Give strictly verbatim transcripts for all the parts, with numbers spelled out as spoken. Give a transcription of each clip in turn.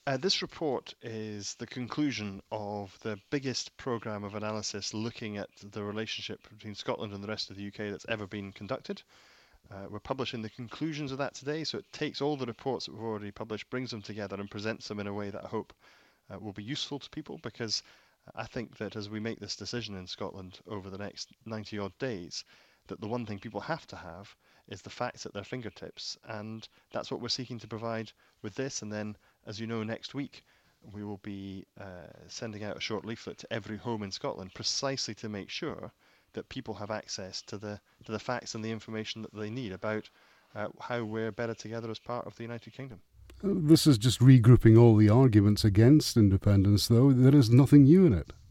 Uh, this report is the conclusion of the biggest programme of analysis looking at the relationship between Scotland and the rest of the U K that's ever been conducted. Uh, we're publishing the conclusions of that today, so it takes all the reports that we've already published, brings them together, and presents them in a way that I hope uh, will be useful to people, because I think that as we make this decision in Scotland over the next ninety odd days, that the one thing people have to have is the facts at their fingertips, and that's what we're seeking to provide with this. And then, as you know, next week we will be uh, sending out a short leaflet to every home in Scotland, precisely to make sure that people have access to the to the facts and the information that they need about uh, how we're better together as part of the United Kingdom. This is just regrouping all the arguments against independence, though. There is nothing new in it.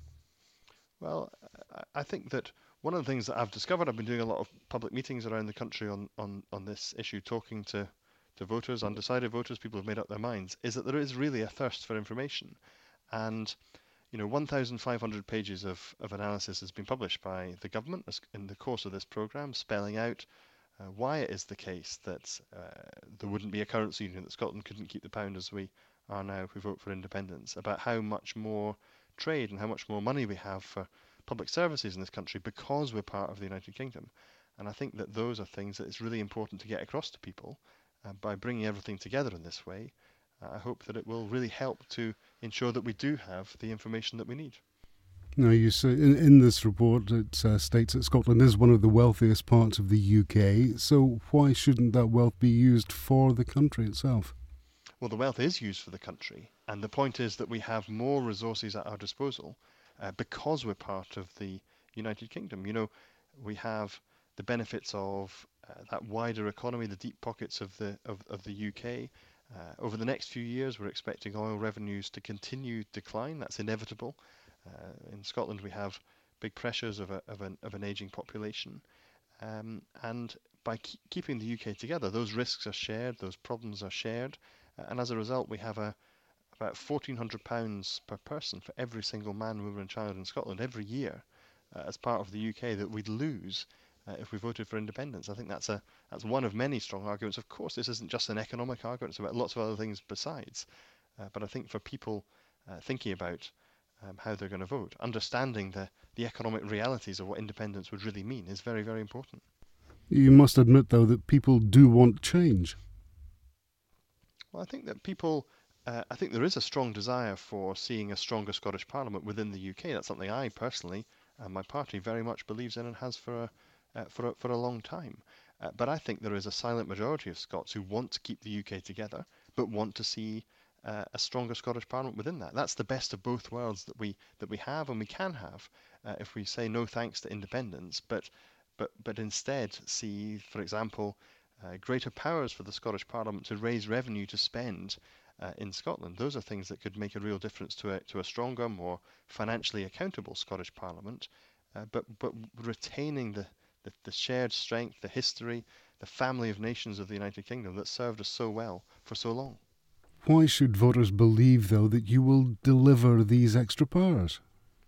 Well, I think that one of the things that I've discovered, I've been doing a lot of public meetings around the country on, on, on this issue, talking to, to voters, undecided voters, people who've made up their minds, is that there is really a thirst for information. And, you know, one thousand five hundred pages of, of analysis has been published by the government in the course of this programme, spelling out uh, why it is the case that uh, there wouldn't be a currency union, that Scotland couldn't keep the pound as we are now if we vote for independence, about how much more trade and how much more money we have for public services in this country because we're part of the United Kingdom. And I think that those are things that it's really important to get across to people. Uh, by bringing everything together in this way, uh, I hope that it will really help to ensure that we do have the information that we need. Now, you say in, in this report it uh, states that Scotland is one of the wealthiest parts of the U K, so why shouldn't that wealth be used for the country itself? Well, the wealth is used for the country, and the point is that we have more resources at our disposal uh, because we're part of the United Kingdom. You know, we have the benefits of uh, that wider economy, the deep pockets of the of, of the U K. Uh, over the next few years, we're expecting oil revenues to continue decline. That's inevitable. Uh, in Scotland, we have big pressures of, a, of, an, of an ageing population. Um, and by ke- keeping the U K together, those risks are shared, those problems are shared. Uh, and as a result, we have a, about fourteen hundred pounds per person for every single man, woman and child in Scotland every year uh, as part of the U K that we'd lose uh, if we voted for independence. I think that's a that's one of many strong arguments. Of course, this isn't just an economic argument, it's about lots of other things besides. Uh, but I think for people uh, thinking about um, how they're going to vote, understanding the, the economic realities of what independence would really mean is very, very important. You must admit, though, that people do want change. Well, I think that people, uh, I think there is a strong desire for seeing a stronger Scottish Parliament within the U K. That's something I personally and my party very much believes in and has for a, uh, for a, for a long time. Uh, but I think there is a silent majority of Scots who want to keep the U K together, but want to see uh, a stronger Scottish Parliament within that. That's the best of both worlds that we that we have and we can have uh, if we say no thanks to independence, but but but instead see, for example, uh, greater powers for the Scottish Parliament to raise revenue to spend uh, in Scotland. Those are things that could make a real difference to a to a stronger, more financially accountable Scottish Parliament, uh, but but retaining the, the the shared strength, the history, the family of nations of the United Kingdom that served us so well for so long. Why should voters believe, though, that you will deliver these extra powers?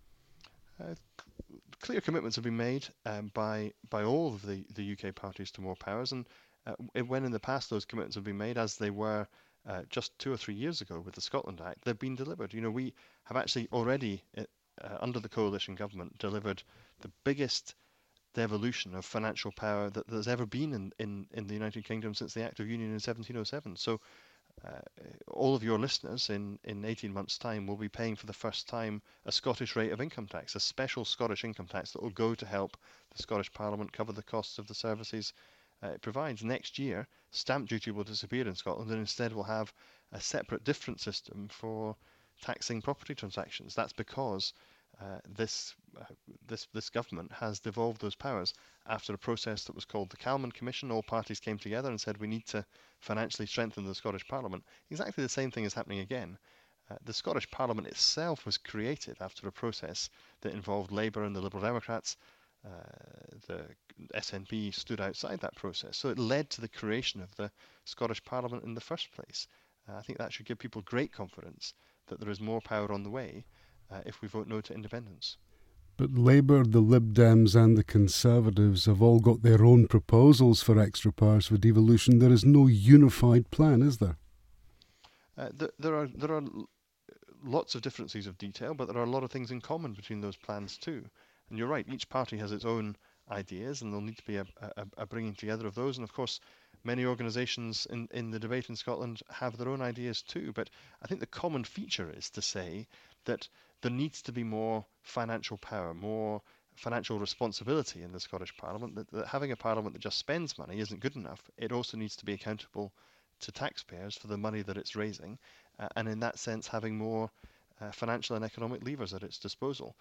Uh, clear commitments have been made um, by by all of the, the U K parties to more powers, and uh, when in the past those commitments have been made, as they were uh, just two or three years ago with the Scotland Act, they've been delivered. You know, we have actually already, uh, under the coalition government, delivered the biggest devolution of financial power that there's ever been in, in, in the United Kingdom since the Act of Union in seventeen oh seven. So uh, all of your listeners in, in eighteen months' time will be paying for the first time a Scottish rate of income tax, a special Scottish income tax that will go to help the Scottish Parliament cover the costs of the services uh, it provides. Next year, stamp duty will disappear in Scotland, and instead we'll have a separate, different system for taxing property transactions. That's because uh, this uh, this this government has devolved those powers after a process that was called the Calman Commission. All parties came together and said we need to financially strengthen the Scottish Parliament. Exactly the same thing is happening again. Uh, the Scottish Parliament itself was created after a process that involved Labour and the Liberal Democrats. Uh, the S N P stood outside that process, so it led to the creation of the Scottish Parliament in the first place. Uh, I think that should give people great confidence that there is more power on the way uh, if we vote no to independence. But Labour, the Lib Dems and the Conservatives have all got their own proposals for extra powers for devolution. There is no unified plan, is there? Uh, th- there are there are lots of differences of detail, but there are a lot of things in common between those plans too. And you're right, each party has its own ideas, and there'll need to be a, a, a bringing together of those. And of course, many organisations in, in the debate in Scotland have their own ideas too. But I think the common feature is to say that there needs to be more financial power, more financial responsibility in the Scottish Parliament, that, that having a Parliament that just spends money isn't good enough. It also needs to be accountable to taxpayers for the money that it's raising, uh, and in that sense, having more uh, financial and economic levers at its disposal.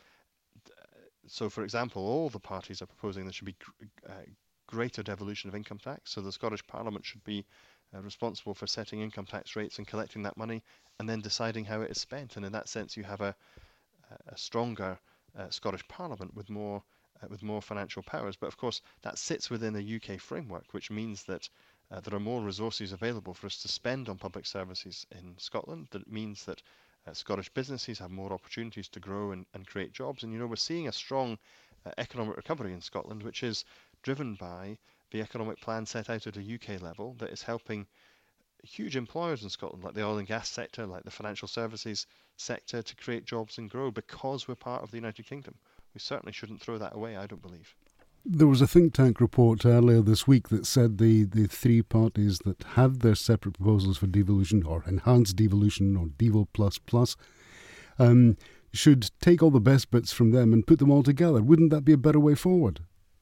So, for example, all the parties are proposing there should be gr- uh, greater devolution of income tax. So, the Scottish Parliament should be uh, responsible for setting income tax rates and collecting that money, and then deciding how it is spent. And in that sense, you have a, a stronger uh, Scottish Parliament with more uh, with more financial powers. But of course, that sits within a U K framework, which means that uh, there are more resources available for us to spend on public services in Scotland. That means that uh, Scottish businesses have more opportunities to grow and, and create jobs. And you know, we're seeing a strong uh, economic recovery in Scotland, which is driven by the economic plan set out at a U K level that is helping huge employers in Scotland, like the oil and gas sector, like the financial services sector, to create jobs and grow because we're part of the United Kingdom. We certainly shouldn't throw that away, I don't believe. There was a think tank report earlier this week that said the, the three parties that have their separate proposals for devolution or enhanced devolution or Devol plus plus um, should take all the best bits from them and put them all together. Wouldn't that be a better way forward?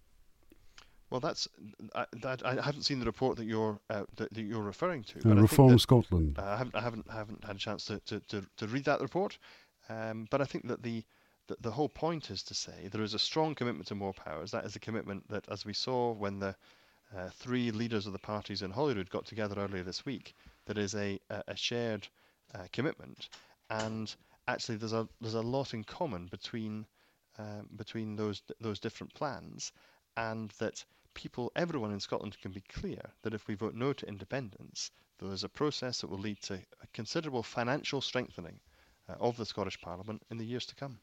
Well, that's I, that, I haven't seen the report that you're uh, that, that you're referring to, Uh, but I think Reform that Scotland. uh, I haven't I haven't haven't had a chance to, to, to, to read that report. Um, but I think that the, the the whole point is to say there is a strong commitment to more powers. That is a commitment that, as we saw when the uh, three leaders of the parties in Holyrood got together earlier this week, that is a a, a shared uh, commitment, and actually there's a there's a lot in common between um, between those those different plans, and that people, everyone in Scotland can be clear that if we vote no to independence, there is a process that will lead to a considerable financial strengthening uh, of the Scottish Parliament in the years to come.